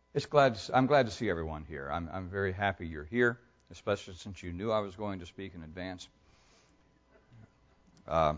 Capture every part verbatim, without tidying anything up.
It's glad to, I'm glad to see everyone here. I'm, I'm very happy you're here, especially since you knew I was going to speak in advance. Uh,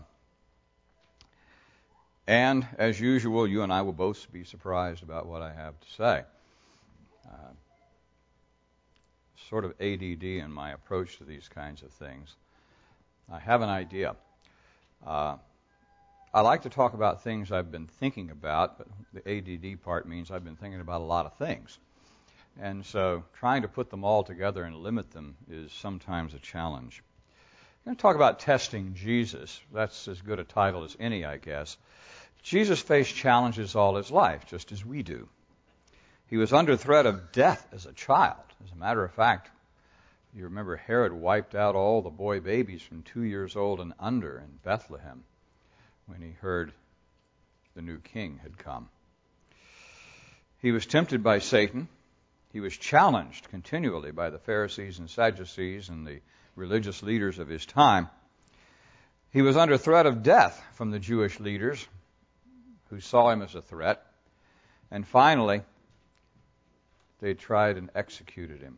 and as usual, you and I will both be surprised about what I have to say. Uh, sort of A D D in my approach to these kinds of things. I have an idea. Uh, I like to talk about things I've been thinking about, but the A D D part means I've been thinking about a lot of things. And so trying to put them all together and limit them is sometimes a challenge. I'm going to talk about testing Jesus. That's as good a title as any, I guess. Jesus faced challenges all his life, just as we do. He was under threat of death as a child. As a matter of fact, you remember Herod wiped out all the boy babies from two years old and under in Bethlehem when he heard the new king had come. He was tempted by Satan. He was challenged continually by the Pharisees and Sadducees and the religious leaders of his time. He was under threat of death from the Jewish leaders who saw him as a threat. And finally, they tried and executed him.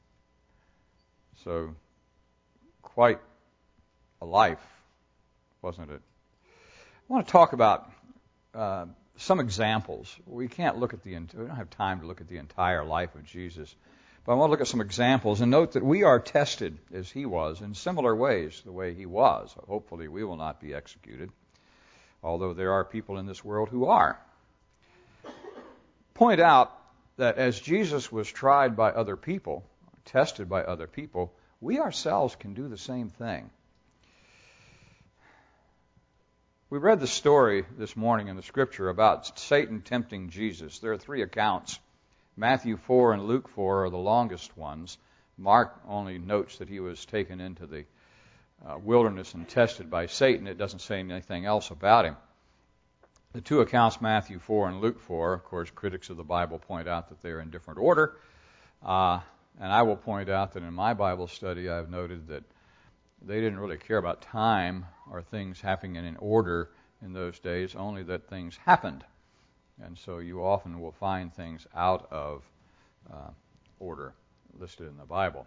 So, quite a life, wasn't it? I want to talk about uh, some examples. We can't look at the, we don't have time to look at the entire life of Jesus, but I want to look at some examples and note that we are tested as he was in similar ways, the way he was. Hopefully we will not be executed, although there are people in this world who are. Point out that as Jesus was tried by other people, tested by other people, we ourselves can do the same thing. We read the story this morning in the Scripture about Satan tempting Jesus. There are three accounts. Matthew four and Luke four are the longest ones. Mark only notes that he was taken into the uh, wilderness and tested by Satan. It doesn't say anything else about him. The two accounts, Matthew four and Luke four, of course, critics of the Bible point out that they're in different order. Uh, and I will point out that in my Bible study I've noted that they didn't really care about time or things happening in order in those days, only that things happened. And so you often will find things out of uh, order listed in the Bible.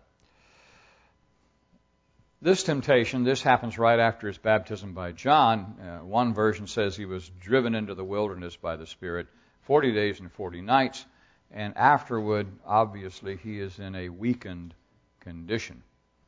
This temptation, this happens right after his baptism by John. Uh, one version says he was driven into the wilderness by the Spirit forty days and forty nights, and afterward, obviously, he is in a weakened condition.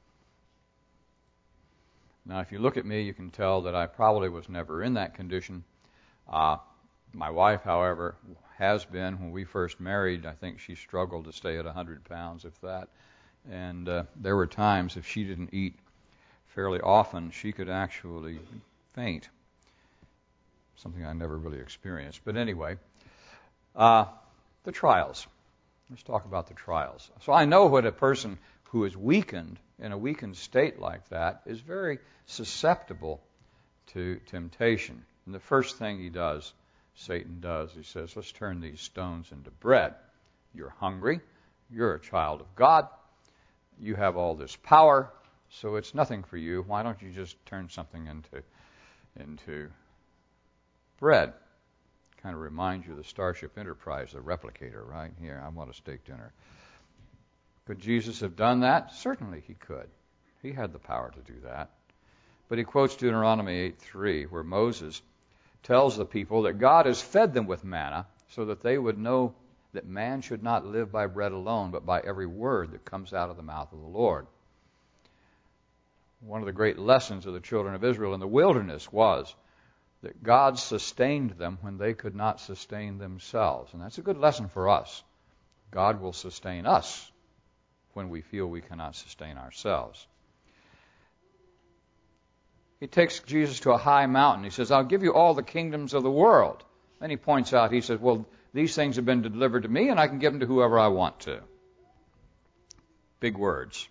Now, if you look at me, you can tell that I probably was never in that condition. Uh, my wife, however, has been. When we first married, I think she struggled to stay at one hundred pounds, if that. And uh, there were times, if she didn't eat fairly often, she could actually faint. Something I never really experienced. But anyway, uh, the trials. Let's talk about the trials. So I know what a person who is weakened, in a weakened state like that, is very susceptible to temptation. And the first thing he does, Satan does, he says, let's turn these stones into bread. You're hungry. You're a child of God. You have all this power, so it's nothing for you. Why don't you just turn something into, into bread? Kind of reminds you of the Starship Enterprise, the replicator, right? Here, I want a steak dinner. Could Jesus have done that? Certainly he could. He had the power to do that. But he quotes Deuteronomy eight three, where Moses tells the people that God has fed them with manna so that they would know that man should not live by bread alone, but by every word that comes out of the mouth of the Lord. One of the great lessons of the children of Israel in the wilderness was that God sustained them when they could not sustain themselves. And that's a good lesson for us. God will sustain us when we feel we cannot sustain ourselves. He takes Jesus to a high mountain. He says, I'll give you all the kingdoms of the world. Then he points out, he says, well, these things have been delivered to me, and I can give them to whoever I want to. Big words.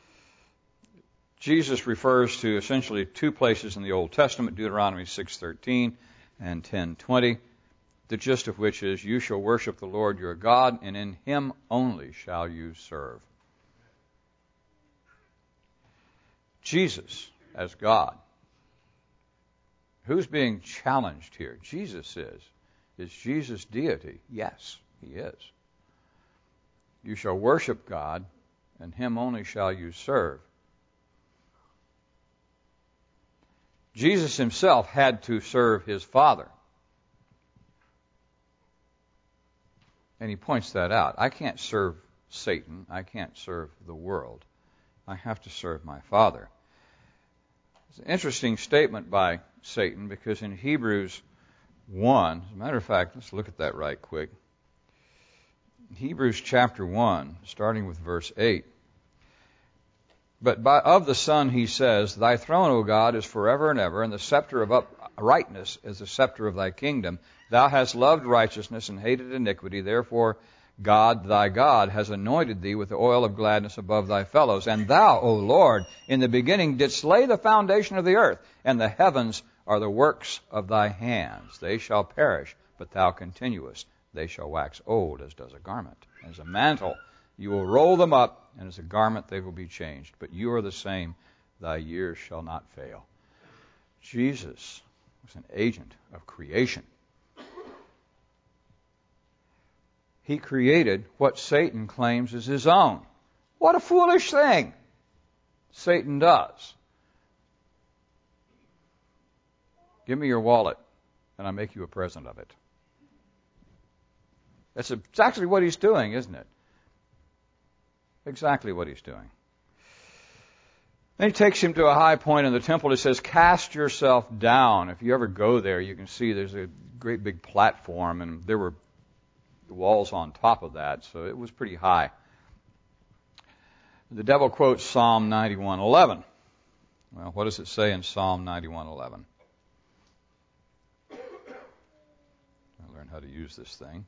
Jesus refers to essentially two places in the Old Testament, Deuteronomy six thirteen and ten twenty, the gist of which is, you shall worship the Lord your God, and in him only shall you serve. Jesus as God. Who's being challenged here? Jesus is. Is Jesus deity? Yes, he is. You shall worship God, and him only shall you serve. Jesus himself had to serve his Father. And he points that out. I can't serve Satan. I can't serve the world. I have to serve my Father. It's an interesting statement by Satan, because in Hebrews one, as a matter of fact, let's look at that right quick. Hebrews chapter one, starting with verse eight. But by, of the Son he says, Thy throne, O God, is forever and ever, and the scepter of uprightness is the scepter of thy kingdom. Thou hast loved righteousness and hated iniquity. Therefore God, thy God, has anointed thee with the oil of gladness above thy fellows. And thou, O Lord, in the beginning didst lay the foundation of the earth, and the heavens are the works of thy hands. They shall perish, but thou continuest. They shall wax old as does a garment. As a mantle you will roll them up, and as a garment they will be changed. But you are the same. Thy years shall not fail. Jesus was an agent of creation. He created what Satan claims is his own. What a foolish thing Satan does. Give me your wallet, and I'll make you a present of it. That's exactly what he's doing, isn't it? Exactly what he's doing. Then he takes him to a high point in the temple. He says, cast yourself down. If you ever go there, you can see there's a great big platform, and there were walls on top of that, so it was pretty high. The devil quotes Psalm ninety-one eleven. Well, what does it say in Psalm ninety-one eleven? I'll learn how to use this thing.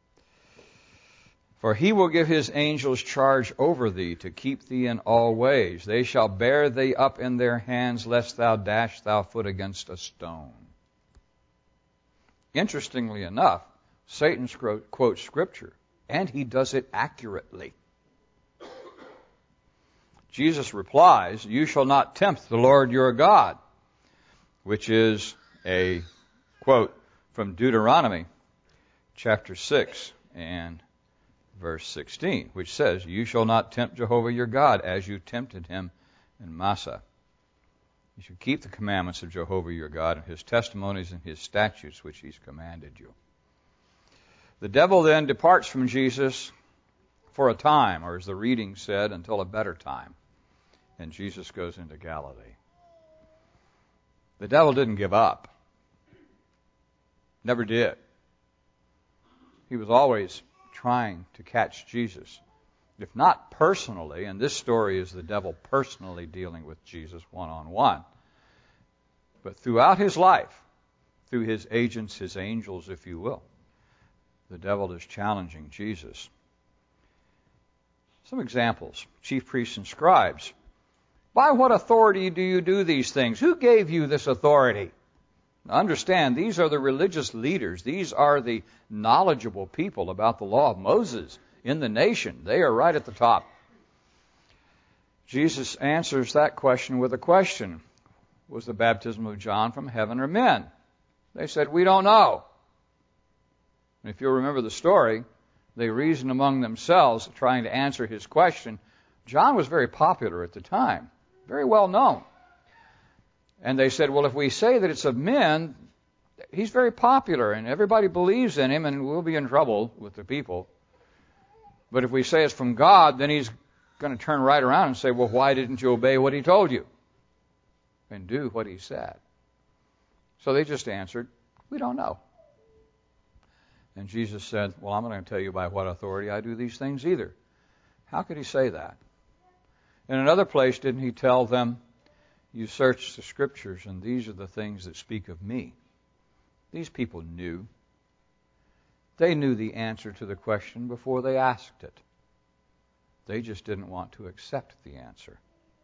For he will give his angels charge over thee to keep thee in all ways. They shall bear thee up in their hands, lest thou dash thy foot against a stone. Interestingly enough, Satan quotes Scripture, and he does it accurately. Jesus replies, you shall not tempt the Lord your God, which is a quote from Deuteronomy chapter six and verse sixteen, which says, you shall not tempt Jehovah your God as you tempted him in Massah. You should keep the commandments of Jehovah your God and his testimonies and his statutes which he's commanded you. The devil then departs from Jesus for a time, or as the reading said, until a better time. And Jesus goes into Galilee. The devil didn't give up. Never did. He was always trying to catch Jesus. If not personally, and this story is the devil personally dealing with Jesus one-on-one, but throughout his life, through his agents, his angels, if you will, the devil is challenging Jesus. Some examples. Chief priests and scribes. By what authority do you do these things? Who gave you this authority? Now understand, these are the religious leaders. These are the knowledgeable people about the law of Moses in the nation. They are right at the top. Jesus answers that question with a question. Was the baptism of John from heaven or men? They said, we don't know. And if you'll remember the story, they reasoned among themselves trying to answer his question. John was very popular at the time, very well known. And they said, well, if we say that it's of men, he's very popular and everybody believes in him and we'll be in trouble with the people. But if we say it's from God, then he's going to turn right around and say, well, why didn't you obey what he told you and do what he said? So they just answered, we don't know. And Jesus said, well, I'm not going to tell you by what authority I do these things either. How could he say that? In another place, didn't he tell them, you search the Scriptures, and these are the things that speak of me? These people knew. They knew the answer to the question before they asked it. They just didn't want to accept the answer.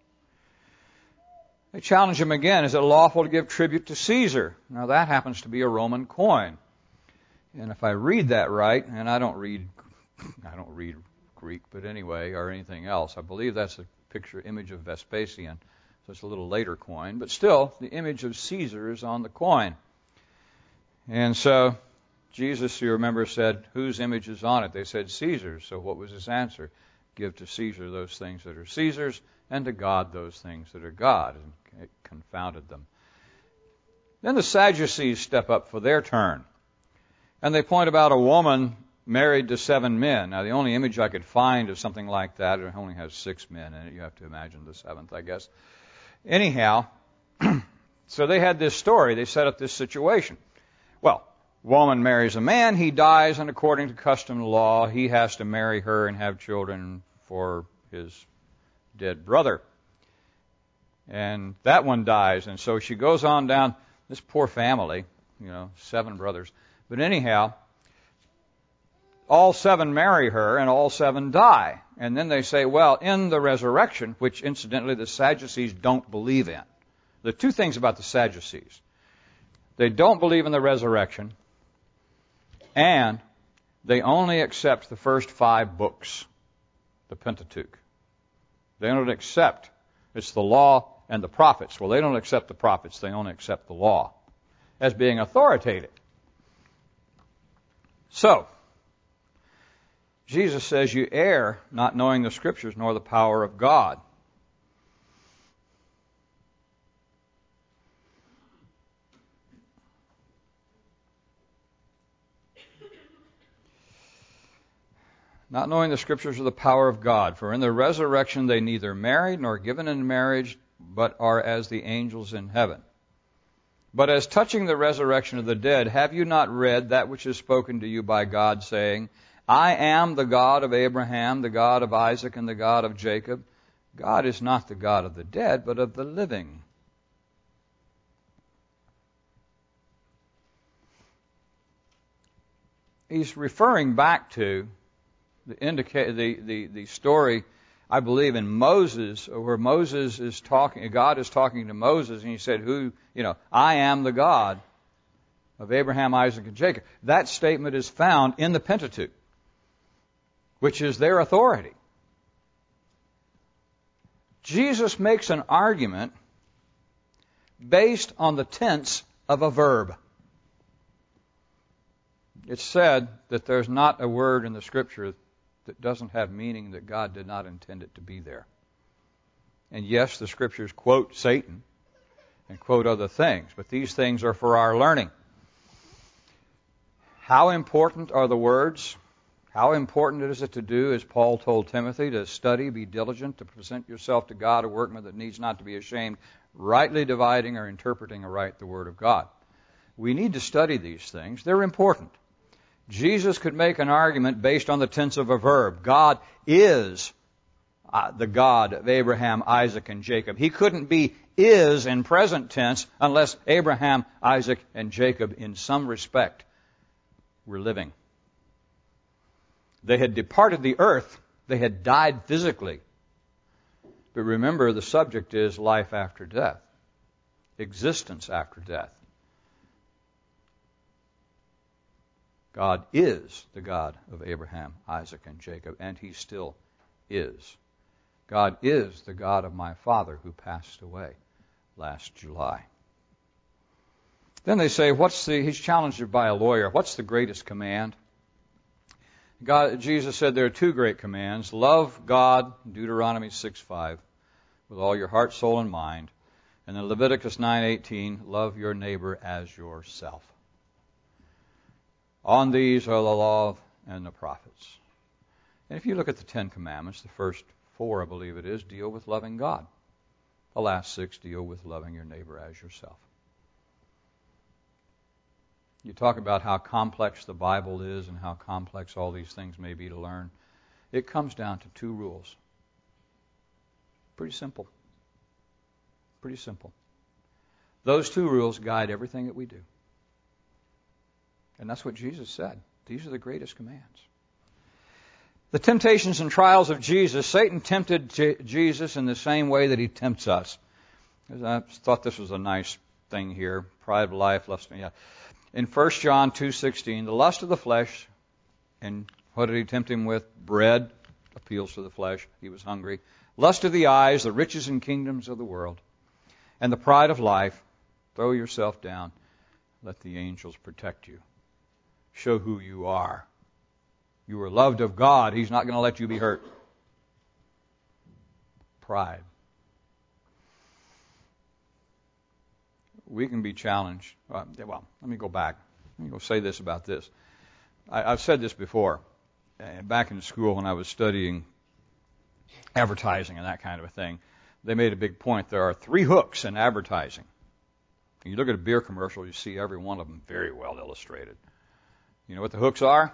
They challenge him again, is it lawful to give tribute to Caesar? Now that happens to be a Roman coin. And if I read that right, and I don't read I don't read Greek, but anyway, or anything else, I believe that's a picture image of Vespasian. So it's a little later coin, but still the image of Caesar is on the coin. And so Jesus, you remember, said, whose image is on it? They said, Caesar's. So what was his answer? Give to Caesar those things that are Caesar's, and to God those things that are God. And it confounded them. Then the Sadducees step up for their turn. And they point about a woman married to seven men. Now, the only image I could find of something like that, it only has six men in it. You have to imagine the seventh, I guess. Anyhow, so they had this story. They set up this situation. Well, woman marries a man, he dies, and according to custom law, he has to marry her and have children for his dead brother. And that one dies, and so she goes on down, this poor family, you know, seven brothers. But anyhow, all seven marry her, and all seven die. And then they say, well, in the resurrection, which incidentally the Sadducees don't believe in. There are two things about the Sadducees. They don't believe in the resurrection, and they only accept the first five books, the Pentateuch. They don't accept, it's the law and the prophets. Well, they don't accept the prophets, they only accept the law as being authoritative. So, Jesus says you err not knowing the Scriptures nor the power of God. Not knowing the Scriptures or the power of God. For in the resurrection they neither married nor given in marriage, but are as the angels in heaven. But as touching the resurrection of the dead, have you not read that which is spoken to you by God, saying, I am the God of Abraham, the God of Isaac, and the God of Jacob? God is not the God of the dead, but of the living. He's referring back to the, indica- the, the, the story, I believe, in Moses, where Moses is talking, God is talking to Moses, and he said, "Who, you know, I am the God of Abraham, Isaac, and Jacob." That statement is found in the Pentateuch, which is their authority. Jesus makes an argument based on the tense of a verb. It's said that there's not a word in the Scripture that doesn't have meaning that God did not intend it to be there. And yes, the Scriptures quote Satan and quote other things, but these things are for our learning. How important are the words? How important is it to do, as Paul told Timothy, to study, be diligent, to present yourself to God, a workman that needs not to be ashamed, rightly dividing or interpreting aright the Word of God. We need to study these things. They're important. Jesus could make an argument based on the tense of a verb. God is uh, the God of Abraham, Isaac, and Jacob. He couldn't be is in present tense unless Abraham, Isaac, and Jacob in some respect were living. They had departed the earth. They had died physically. But remember, the subject is life after death, existence after death. God is the God of Abraham, Isaac, and Jacob, and He still is. God is the God of my father who passed away last July. Then they say, what's the, he's challenged by a lawyer, what's the greatest command? God, Jesus said there are two great commands. Love God, Deuteronomy six five, with all your heart, soul, and mind. And then Leviticus nine eighteen, love your neighbor as yourself. On these are the law and the prophets. And if you look at the Ten Commandments, the first four, I believe it is, deal with loving God. The last six deal with loving your neighbor as yourself. You talk about how complex the Bible is and how complex all these things may be to learn. It comes down to two rules. Pretty simple. Pretty simple. Those two rules guide everything that we do. And that's what Jesus said. These are the greatest commands. The temptations and trials of Jesus, Satan tempted J- Jesus in the same way that he tempts us. I thought this was a nice thing here. Pride of life, lust. Yeah. In First John two sixteen, the lust of the flesh, and what did he tempt him with? Bread, appeals to the flesh. He was hungry. Lust of the eyes, the riches and kingdoms of the world. And the pride of life, throw yourself down. Let the angels protect you. Show who you are. You are loved of God. He's not going to let you be hurt. Pride. We can be challenged. Well, let me go back. Let me go say this about this. I, I've said this before. Back in school when I was studying advertising and that kind of a thing, they made a big point. There are three hooks in advertising. You look at a beer commercial, you see every one of them very well illustrated. You know what the hooks are?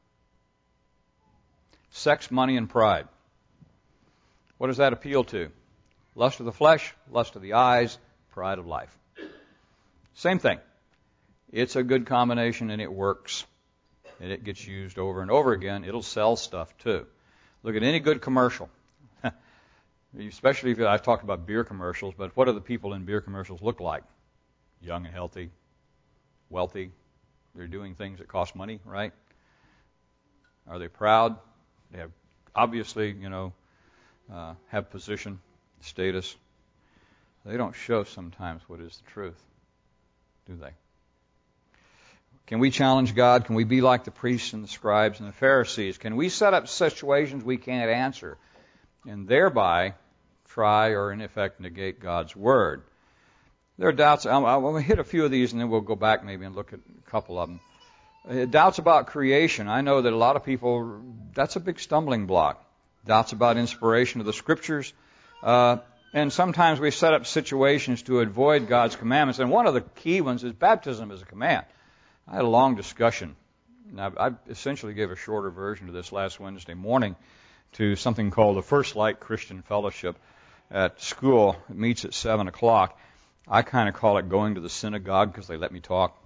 Sex, money, and pride. What does that appeal to? Lust of the flesh, lust of the eyes, pride of life. Same thing. It's a good combination and it works. And it gets used over and over again. It'll sell stuff too. Look at any good commercial. Especially if I've talked about beer commercials, but what do the people in beer commercials look like? Young and healthy, wealthy. They're doing things that cost money, right? Are they proud? They have obviously, you know, uh, have position, status. They don't show sometimes what is the truth, do they? Can we challenge God? Can we be like the priests and the scribes and the Pharisees? Can we set up situations we can't answer and thereby try or, in effect, negate God's Word? There are doubts. I'll, I'll hit a few of these and then we'll go back maybe and look at a couple of them. Uh, doubts about creation. I know that a lot of people, that's a big stumbling block. Doubts about inspiration of the Scriptures. Uh, and sometimes we set up situations to avoid God's commandments. And one of the key ones is baptism as a command. I had a long discussion. Now, I essentially gave a shorter version of this last Wednesday morning to something called the First Light Christian Fellowship at school. It meets at seven o'clock. I kind of call it going to the synagogue because they let me talk.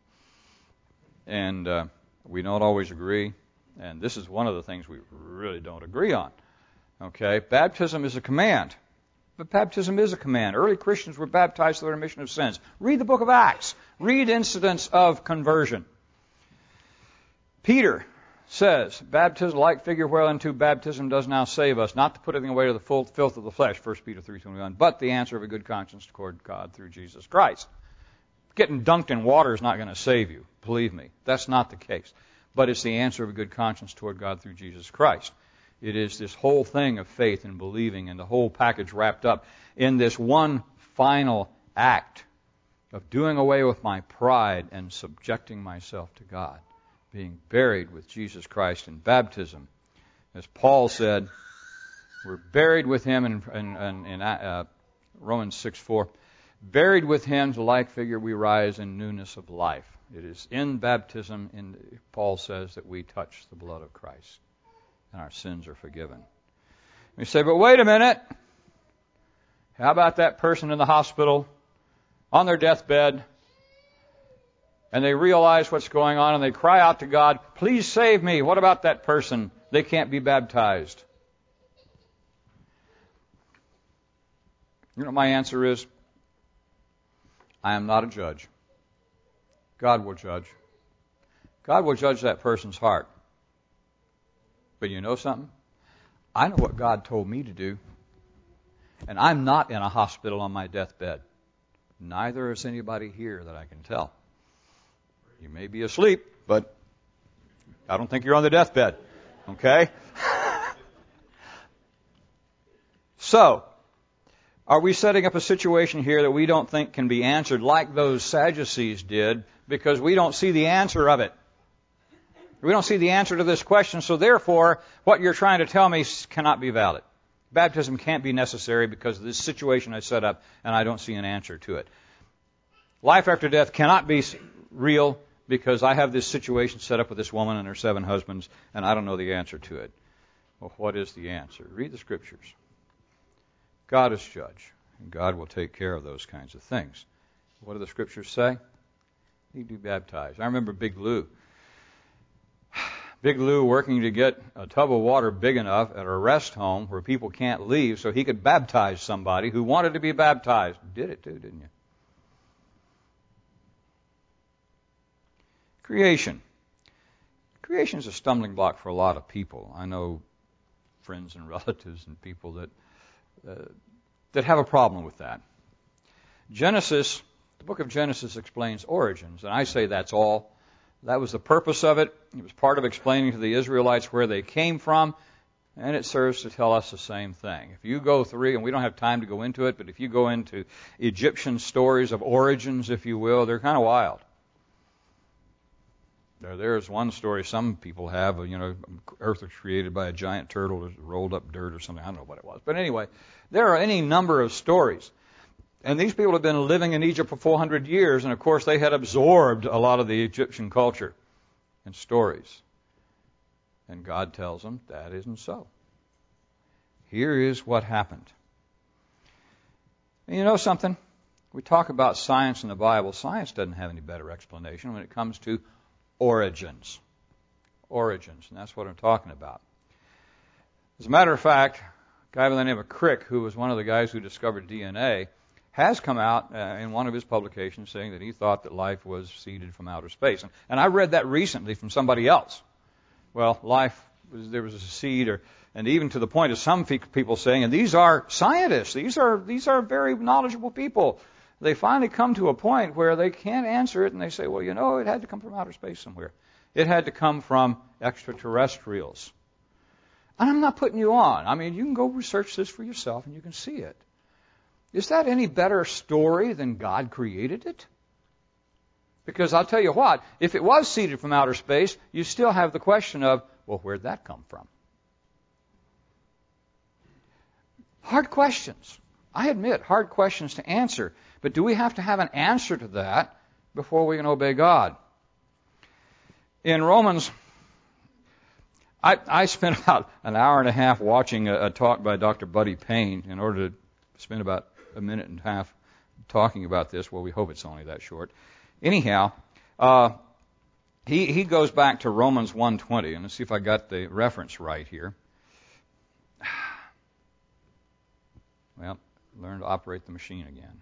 And uh, we don't always agree. And this is one of the things we really don't agree on. Okay? Baptism is a command. But baptism is a command. Early Christians were baptized for the remission of sins. Read the book of Acts. Read incidents of conversion. Peter says, baptism, like figure whereunto baptism does now save us, not to put anything away to the full filth of the flesh, First Peter three twenty-one, but the answer of a good conscience toward God through Jesus Christ. Getting dunked in water is not going to save you. Believe me, that's not the case. But it's the answer of a good conscience toward God through Jesus Christ. It is this whole thing of faith and believing and the whole package wrapped up in this one final act of doing away with my pride and subjecting myself to God, being buried with Jesus Christ in baptism. As Paul said, we're buried with him in, in, in, in uh, Romans six four. Buried with him, to like figure, we rise in newness of life. It is in baptism, in, Paul says, that we touch the blood of Christ and our sins are forgiven. We say, but wait a minute. How about that person in the hospital on their deathbed and they realize what's going on and they cry out to God, please save me. What about that person? They can't be baptized. You know what my answer is? I am not a judge. God will judge. God will judge that person's heart. But you know something? I know what God told me to do. And I'm not in a hospital on my deathbed. Neither is anybody here that I can tell. You may be asleep, but I don't think you're on the deathbed. Okay? So, are we setting up a situation here that we don't think can be answered like those Sadducees did because we don't see the answer of it? We don't see the answer to this question, so therefore, what you're trying to tell me cannot be valid. Baptism can't be necessary because of this situation I set up, and I don't see an answer to it. Life after death cannot be real because I have this situation set up with this woman and her seven husbands, and I don't know the answer to it. Well, what is the answer? Read the Scriptures. God is judge, and God will take care of those kinds of things. What do the Scriptures say? You be baptized. I remember Big Lou. Big Lou working to get a tub of water big enough at a rest home where people can't leave so he could baptize somebody who wanted to be baptized. Did it too, didn't you? Creation. Creation is a stumbling block for a lot of people. I know friends and relatives and people that uh, that have a problem with that. Genesis, the book of Genesis explains origins, and I say that's all. That was the purpose of it. It was part of explaining to the Israelites where they came from, and it serves to tell us the same thing. If you go through, and we don't have time to go into it, but if you go into Egyptian stories of origins, if you will, they're kind of wild. There, there's one story some people have, you know, Earth was created by a giant turtle that rolled up dirt or something. I don't know what it was. But anyway, there are any number of stories. And these people have been living in Egypt for four hundred years, and of course they had absorbed a lot of the Egyptian culture and stories. And God tells them that isn't so. Here is what happened. And you know something? We talk about science in the Bible. Science doesn't have any better explanation when it comes to origins. Origins, and that's what I'm talking about. As a matter of fact, a guy by the name of Crick, who was one of the guys who discovered D N A, has come out uh, in one of his publications saying that he thought that life was seeded from outer space. And, and I read that recently from somebody else. Well, life, was, there was a seed, or, and even to the point of some people saying, and these are scientists, these are these are very knowledgeable people. They finally come to a point where they can't answer it, and they say, well, you know, it had to come from outer space somewhere. It had to come from extraterrestrials. And I'm not putting you on. I mean, you can go research this for yourself, and you can see it. Is that any better story than God created it? Because I'll tell you what, if it was seeded from outer space, you still have the question of, well, where'd that come from? Hard questions. I admit, hard questions to answer. But do we have to have an answer to that before we can obey God? In Romans, I, I spent about an hour and a half watching a, a talk by Doctor Buddy Payne in order to spend about a minute and a half talking about this. Well, we hope it's only that short. Anyhow, uh, he he goes back to Romans one twenty, and let's see if I got the reference right here. Well, learn to operate the machine again.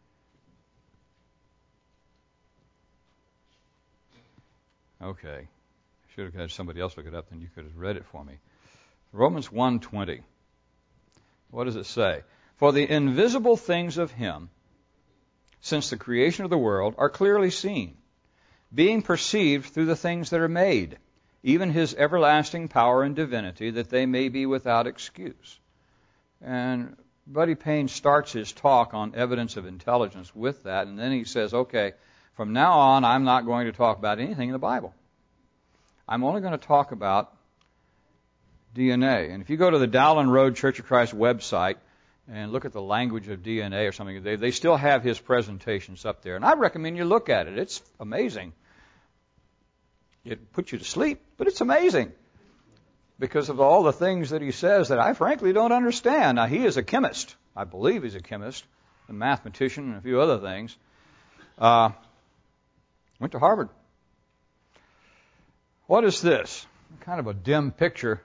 Okay. Should have had somebody else look it up, then you could have read it for me. Romans one twenty. What does it say? For the invisible things of Him, since the creation of the world, are clearly seen, being perceived through the things that are made, even His everlasting power and divinity, that they may be without excuse. And Buddy Payne starts his talk on evidence of intelligence with that, and then he says, okay, from now on, I'm not going to talk about anything in the Bible. I'm only going to talk about D N A. And if you go to the Dowland Road Church of Christ website and look at the language of D N A or something, they, they still have his presentations up there. And I recommend you look at it. It's amazing. It puts you to sleep, but it's amazing because of all the things that he says that I frankly don't understand. Now, he is a chemist. I believe he's a chemist, a mathematician, and a few other things. Uh, went to Harvard. What is this? Kind of a dim picture.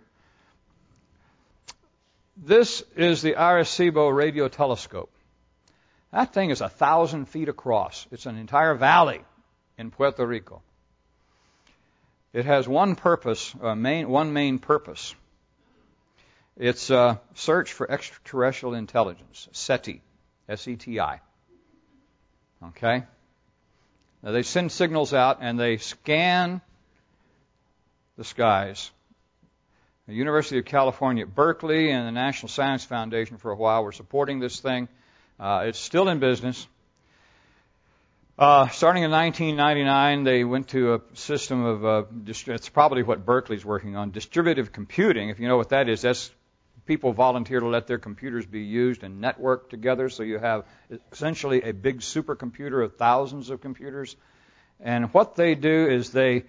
This is the Arecibo radio telescope. That thing is a thousand feet across. It's an entire valley in Puerto Rico. It has one purpose, uh, main, one main purpose. It's a search for extraterrestrial intelligence, SETI, S E T I. Okay? Now they send signals out and they scan the skies. The University of California at Berkeley and the National Science Foundation for a while were supporting this thing. Uh, it's still in business. Uh, starting in nineteen ninety-nine, they went to a system of, uh, dist- it's probably what Berkeley's working on, distributive computing. If you know what that is, that's people volunteer to let their computers be used and networked together, so you have essentially a big supercomputer of thousands of computers. And what they do is they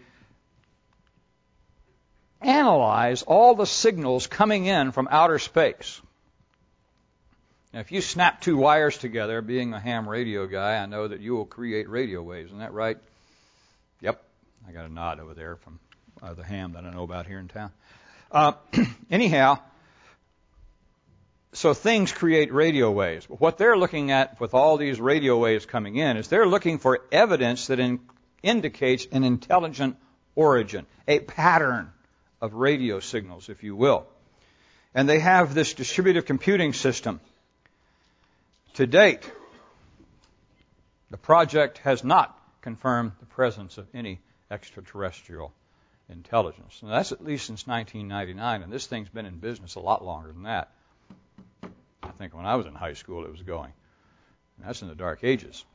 analyze all the signals coming in from outer space. Now, if you snap two wires together, being a ham radio guy, I know that you will create radio waves. Isn't that right? Yep. I got a nod over there from uh, the ham that I know about here in town. Uh, anyhow, so things create radio waves. But what they're looking at with all these radio waves coming in is they're looking for evidence that in, indicates an intelligent origin, a pattern of radio signals, if you will. And they have this distributive computing system. To date, the project has not confirmed the presence of any extraterrestrial intelligence. And that's at least since nineteen ninety-nine, and this thing's been in business a lot longer than that. I think when I was in high school it was going. And that's in the dark ages.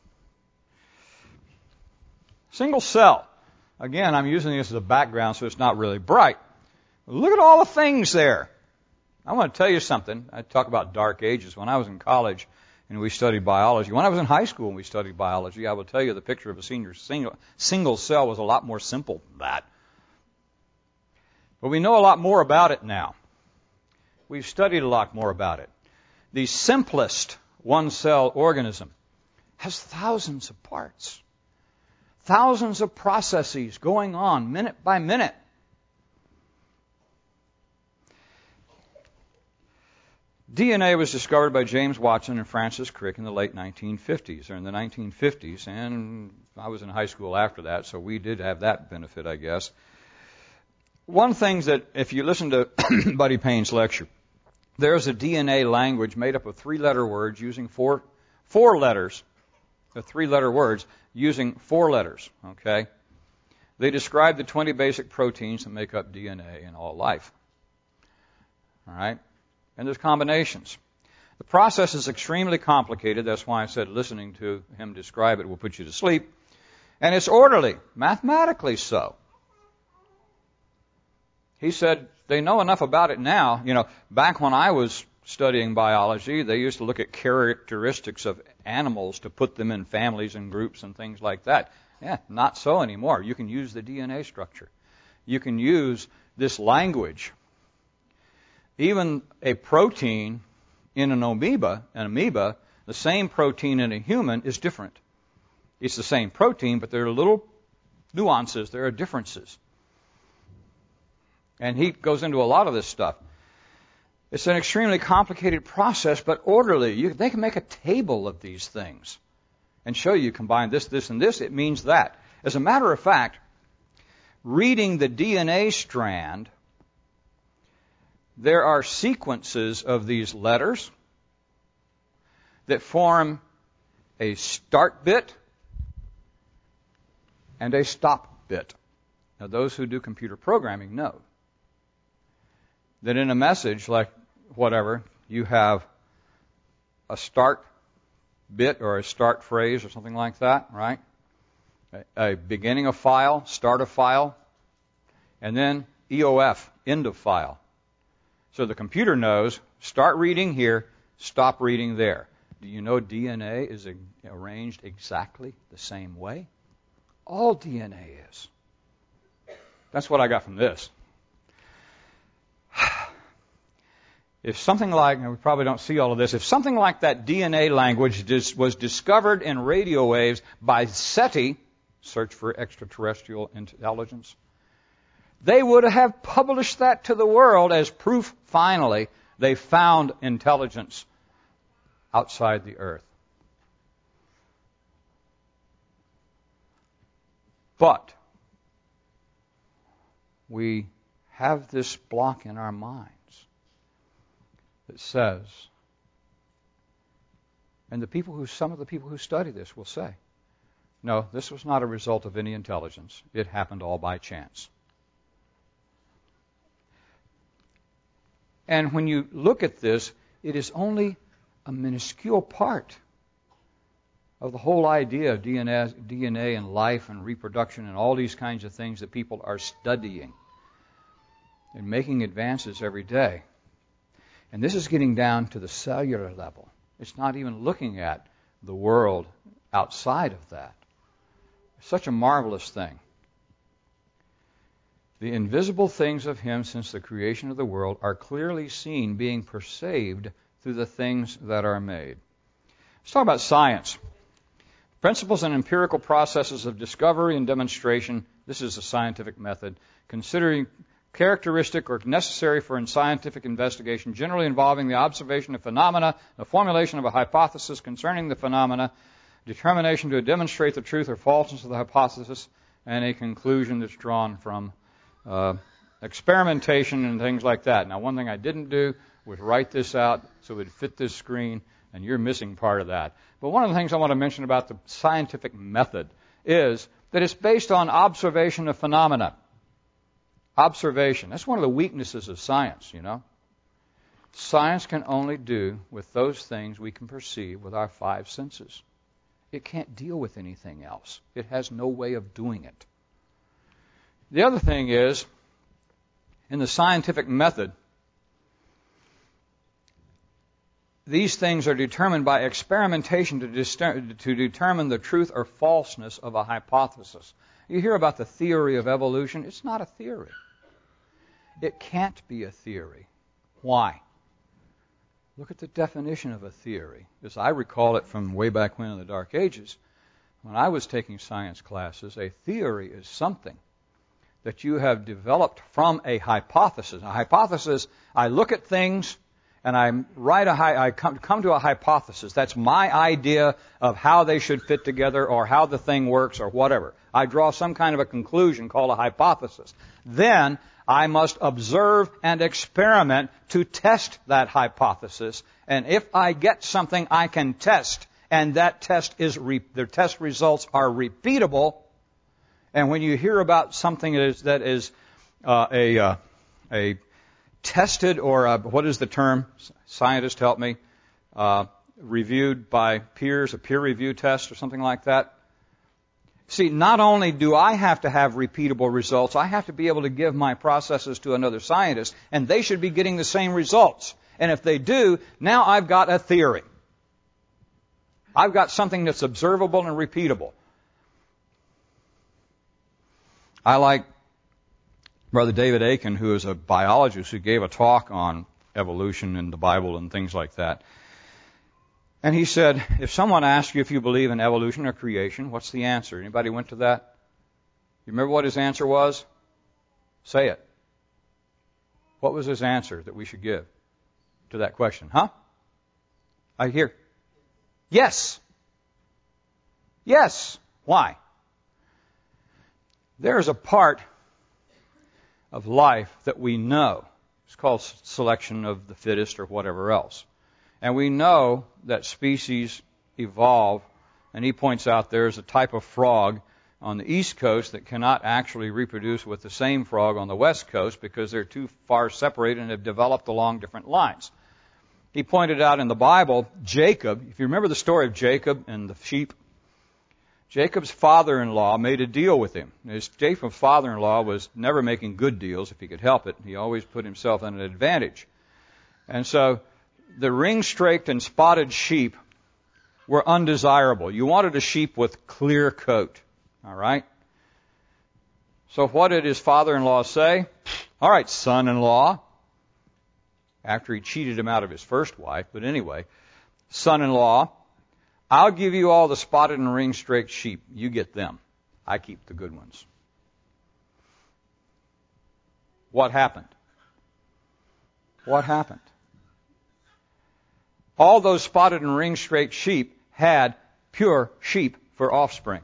Single cell. Again, I'm using this as a background so it's not really bright. Look at all the things there. I want to tell you something. I talk about dark ages. When I was in college and we studied biology, when I was in high school and we studied biology, I will tell you the picture of a senior single, single cell was a lot more simple than that. But we know a lot more about it now. We've studied a lot more about it. The simplest one-cell organism has thousands of parts, thousands of processes going on minute by minute. D N A was discovered by James Watson and Francis Crick in the late nineteen fifties, or in the nineteen fifties, and I was in high school after that, so we did have that benefit, I guess. One thing that, if you listen to Buddy Payne's lecture, there's a D N A language made up of three-letter words using four, four letters, the three-letter words using four letters, okay? They describe the twenty basic proteins that make up D N A in all life, all right? And there's combinations. The process is extremely complicated. That's why I said listening to him describe it will put you to sleep. And it's orderly, mathematically so. He said they know enough about it now. You know, back when I was studying biology, they used to look at characteristics of animals to put them in families and groups and things like that. Yeah, not so anymore. You can use the D N A structure. You can use this language. Even a protein in an amoeba, an amoeba, the same protein in a human is different. It's the same protein, but there are little nuances, there are differences. And he goes into a lot of this stuff. It's an extremely complicated process, but orderly. You, they can make a table of these things and show you combine this, this, and this. It means that. As a matter of fact, reading the D N A strand, there are sequences of these letters that form a start bit and a stop bit. Now, those who do computer programming know that in a message like whatever, you have a start bit or a start phrase or something like that, right? A, a beginning of file, start of file, and then E O F, end of file. So the computer knows, start reading here, stop reading there. Do you know D N A is arranged exactly the same way? All D N A is. That's what I got from this. If something like, and we probably don't see all of this, if something like that D N A language dis, was discovered in radio waves by SETI, Search for Extraterrestrial Intelligence, they would have published that to the world as proof, finally, they found intelligence outside the earth. But we have this block in our minds that says, and the people who, some of the people who study this will say, no, this was not a result of any intelligence. It happened all by chance. And when you look at this, it is only a minuscule part of the whole idea of D N A, D N A and life and reproduction and all these kinds of things that people are studying and making advances every day. And this is getting down to the cellular level. It's not even looking at the world outside of that. It's such a marvelous thing. The invisible things of Him since the creation of the world are clearly seen, being perceived through the things that are made. Let's talk about science. Principles and empirical processes of discovery and demonstration. This is a scientific method. Considering characteristic or necessary for scientific investigation, generally involving the observation of phenomena, the formulation of a hypothesis concerning the phenomena, determination to demonstrate the truth or falseness of the hypothesis, and a conclusion that's drawn from uh, experimentation and things like that. Now, one thing I didn't do was write this out so it would fit this screen, and you're missing part of that. But one of the things I want to mention about the scientific method is that it's based on observation of phenomena. Observation. That's one of the weaknesses of science, you know. Science can only do with those things we can perceive with our five senses. It can't deal with anything else. It has no way of doing it. The other thing is, in the scientific method, these things are determined by experimentation to, dister- to determine the truth or falseness of a hypothesis. You hear about the theory of evolution. It's not a theory. It can't be a theory. Why? Look at the definition of a theory. As I recall it from way back when in the Dark Ages, when I was taking science classes, a theory is something that you have developed from a hypothesis. A hypothesis, I look at things and I write a I come, come to a hypothesis. That's my idea of how they should fit together or how the thing works or whatever. I draw some kind of a conclusion called a hypothesis. Then I must observe and experiment to test that hypothesis. And if I get something I can test, and that test is re- the test results are repeatable, and when you hear about something that is, that is uh, a uh, a tested or a, what is the term? Scientists help me. Uh, reviewed by peers, a peer review test or something like that. See, not only do I have to have repeatable results, I have to be able to give my processes to another scientist, and they should be getting the same results. And if they do, now I've got a theory. I've got something that's observable and repeatable. I like Brother David Aiken, who is a biologist who gave a talk on evolution in the Bible and things like that. And he said, if someone asks you if you believe in evolution or creation, what's the answer? Anybody went to that? You remember what his answer was? Say it. What was his answer that we should give to that question? Huh? I hear. Yes. Yes. Why? There is a part of life that we know. It's called selection of the fittest or whatever else. And we know that species evolve, and he points out there's a type of frog on the East Coast that cannot actually reproduce with the same frog on the West Coast because they're too far separated and have developed along different lines. He pointed out in the Bible, Jacob, if you remember the story of Jacob and the sheep, Jacob's father-in-law made a deal with him. His Jacob's father-in-law was never making good deals if he could help it. He always put himself at an advantage. And so the ring-straked and spotted sheep were undesirable. You wanted a sheep with clear coat. All right? So what did his father-in-law say? All right, son-in-law. After he cheated him out of his first wife, but anyway, son-in-law, I'll give you all the spotted and ring-straked sheep. You get them. I keep the good ones. What happened? What happened? All those spotted and ring-straked sheep had pure sheep for offspring.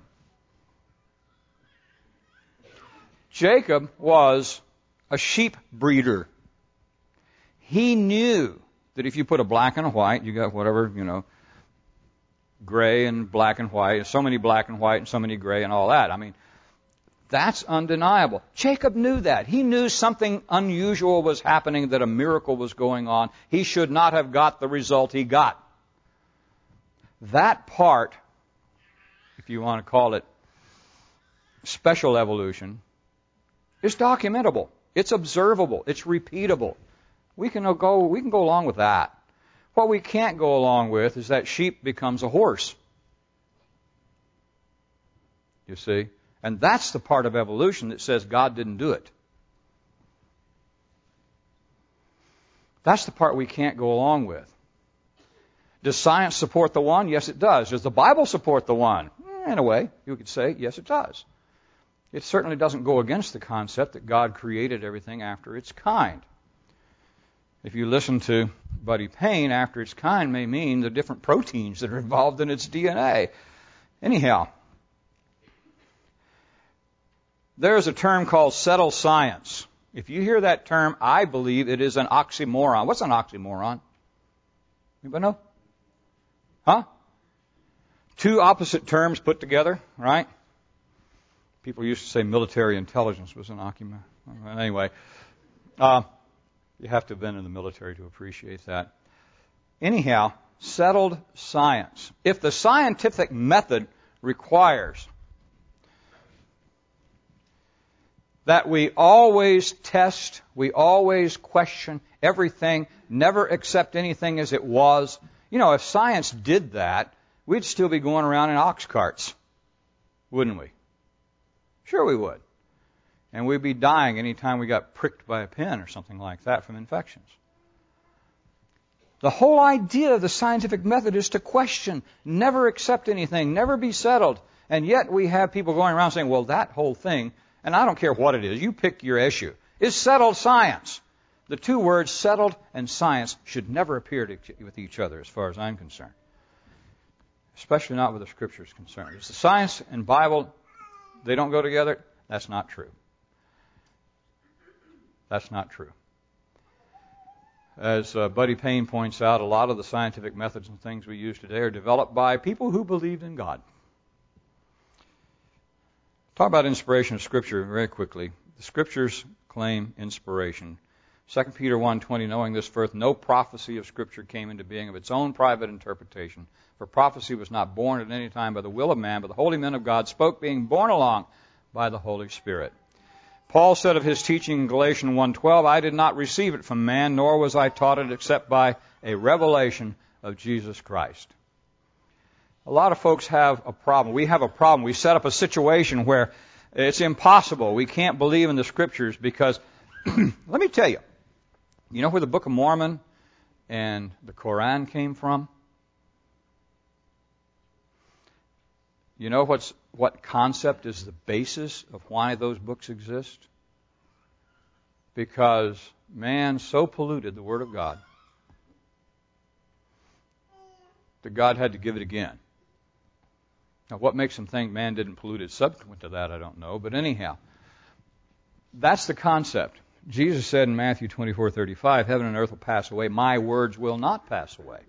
Jacob was a sheep breeder. He knew that if you put a black and a white, you got whatever, you know, gray and black and white, so many black and white and so many gray and all that. I mean, that's undeniable. Jacob knew that. He knew something unusual was happening, that a miracle was going on. He should not have got the result he got. That part, if you want to call it special evolution, is documentable. It's observable. It's repeatable. We can go, we can go along with that. What we can't go along with is that sheep becomes a horse. You see? And that's the part of evolution that says God didn't do it. That's the part we can't go along with. Does science support the one? Yes, it does. Does the Bible support the one? In a way, you could say, yes, it does. It certainly doesn't go against the concept that God created everything after its kind. If you listen to Buddy Payne, after its kind may mean the different proteins that are involved in its D N A. Anyhow, there's a term called settled science. If you hear that term, I believe it is an oxymoron. What's an oxymoron? Anybody know? Huh? Two opposite terms put together, right? People used to say military intelligence was an oxymoron. Anyway, uh, you have to have been in the military to appreciate that. Anyhow, settled science. If the scientific method requires that we always test, we always question everything, never accept anything as it was. You know, if science did that, we'd still be going around in ox carts, wouldn't we? Sure we would. And we'd be dying any time we got pricked by a pin or something like that from infections. The whole idea of the scientific method is to question, never accept anything, never be settled. And yet we have people going around saying, well, that whole thing, and I don't care what it is, you pick your issue, is settled science. The two words, settled and science, should never appear to, with each other as far as I'm concerned. Especially not with the Scriptures concerned. If the science and Bible, they don't go together, that's not true. That's not true. As uh, Buddy Payne points out, a lot of the scientific methods and things we use today are developed by people who believed in God. Talk about inspiration of Scripture very quickly. The Scriptures claim inspiration. Second Peter one twenty, knowing this first, no prophecy of Scripture came into being of its own private interpretation. For prophecy was not born at any time by the will of man, but the holy men of God spoke, being borne along by the Holy Spirit. Paul said of his teaching in Galatians one twelve, I did not receive it from man, nor was I taught it except by a revelation of Jesus Christ. A lot of folks have a problem. We have a problem. We set up a situation where it's impossible. We can't believe in the Scriptures because, let me tell you, you know where the Book of Mormon and the Koran came from? You know what's what concept is the basis of why those books exist? Because man so polluted the Word of God that God had to give it again. Now, what makes them think man didn't pollute it subsequent to that, I don't know. But anyhow, that's the concept. Jesus said in Matthew twenty-four thirty-five, heaven and earth will pass away, my words will not pass away.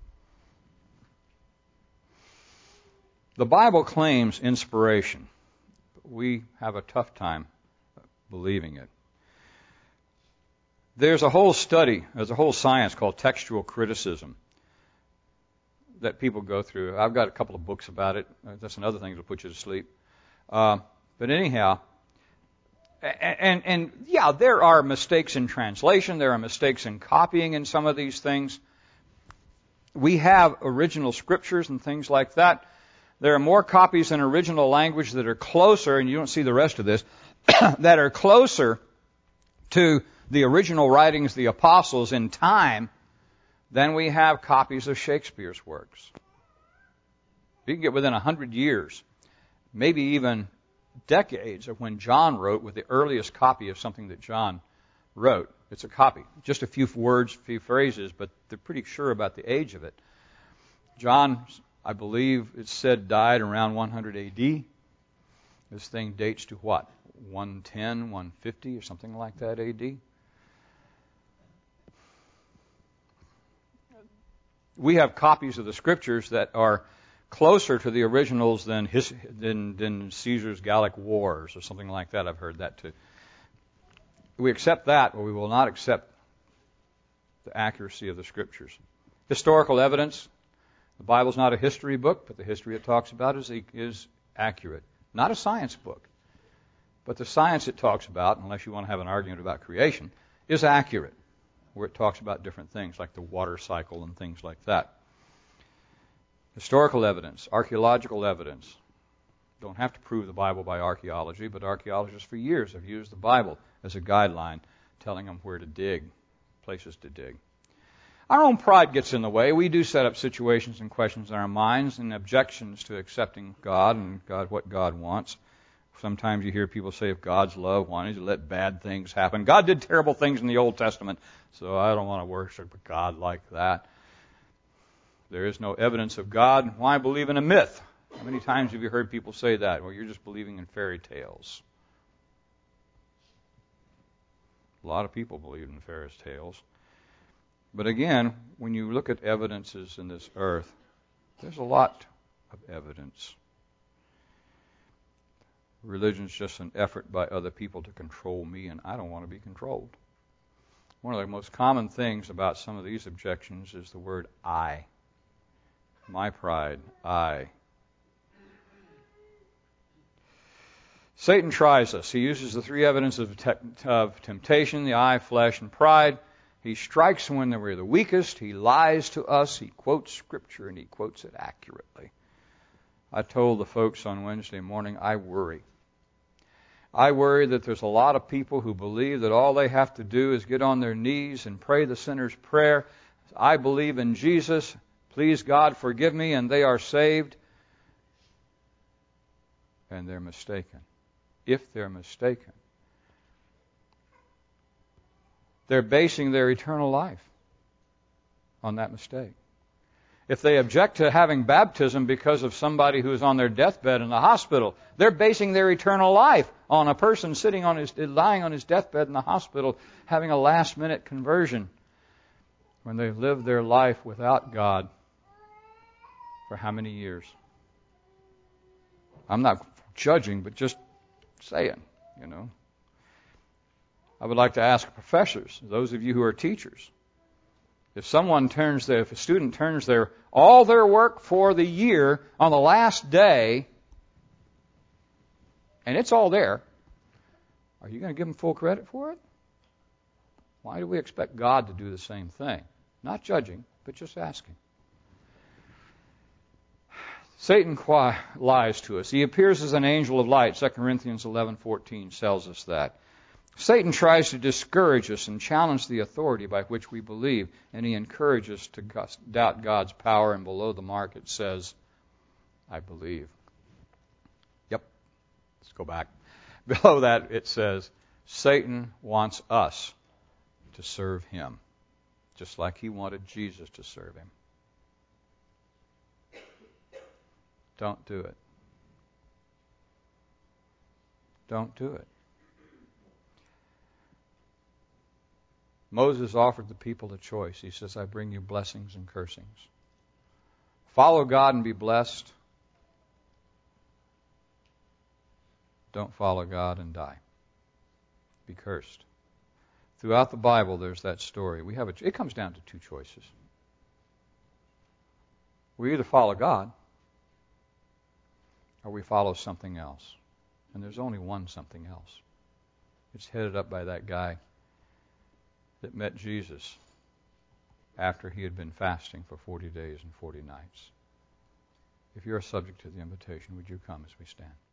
The Bible claims inspiration. We have a tough time believing it. There's a whole study, there's a whole science called textual criticism that people go through. I've got a couple of books about it. That's another thing that'll put you to sleep. Uh, but anyhow, and, and, and yeah, there are mistakes in translation. There are mistakes in copying in some of these things. We have original scriptures and things like that. There are more copies in original language that are closer, and you don't see the rest of this, that are closer to the original writings of the apostles in time than we have copies of Shakespeare's works. You can get within a hundred years, maybe even decades of when John wrote with the earliest copy of something that John wrote. It's a copy. Just a few words, a few phrases, but they're pretty sure about the age of it. John, I believe it's said, died around one hundred A D. This thing dates to what? one ten, one fifty or something like that A D? We have copies of the Scriptures that are closer to the originals than, his, than, than Caesar's Gallic Wars or something like that. I've heard that too. We accept that, but we will not accept the accuracy of the Scriptures. Historical evidence. The Bible's not a history book, but the history it talks about is, is accurate. Not a science book. But the science it talks about, unless you want to have an argument about creation, is accurate, where it talks about different things like the water cycle and things like that. Historical evidence, archaeological evidence. Don't have to prove the Bible by archaeology, but archaeologists for years have used the Bible as a guideline, telling them where to dig, places to dig. Our own pride gets in the way. We do set up situations and questions in our minds and objections to accepting God and God what God wants. Sometimes you hear people say, if God's love, why don't you let bad things happen? God did terrible things in the Old Testament, so I don't want to worship a God like that. There is no evidence of God. Why believe in a myth? How many times have you heard people say that? Well, you're just believing in fairy tales. A lot of people believe in fairy tales. But again, when you look at evidences in this earth, there's a lot of evidence. Religion's just an effort by other people to control me, and I don't want to be controlled. One of the most common things about some of these objections is the word I. My pride, I. Satan tries us. He uses the three evidences of, te- of temptation, the eye, flesh, and pride. He strikes when we're the weakest. He lies to us. He quotes Scripture, and he quotes it accurately. I told the folks on Wednesday morning, I worry. I worry that there's a lot of people who believe that all they have to do is get on their knees and pray the sinner's prayer. I believe in Jesus. Please, God, forgive me, and they are saved. And they're mistaken. If they're mistaken, they're basing their eternal life on that mistake. If they object to having baptism because of somebody who is on their deathbed in the hospital, they're basing their eternal life on a person sitting on his, lying on his deathbed in the hospital having a last-minute conversion when they've lived their life without God for how many years? I'm not judging, but just saying, you know. I would like to ask professors, those of you who are teachers, if someone turns their, if a student turns their all their work for the year on the last day, and it's all there, are you going to give them full credit for it? Why do we expect God to do the same thing? Not judging, but just asking. Satan lies to us. He appears as an angel of light. Second Corinthians eleven fourteen tells us that. Satan tries to discourage us and challenge the authority by which we believe, and he encourages us to doubt God's power, and below the mark it says, I believe. Yep, let's go back. Below that it says, Satan wants us to serve him, just like he wanted Jesus to serve him. Don't do it. Don't do it. Moses offered the people a choice. He says, I bring you blessings and cursings. Follow God and be blessed. Don't follow God and die. Be cursed. Throughout the Bible, there's that story. We have a, it comes down to two choices. We either follow God or we follow something else. And there's only one something else. It's headed up by that guy that met Jesus after he had been fasting for forty days and forty nights. If you're subject to the invitation, would you come as we stand?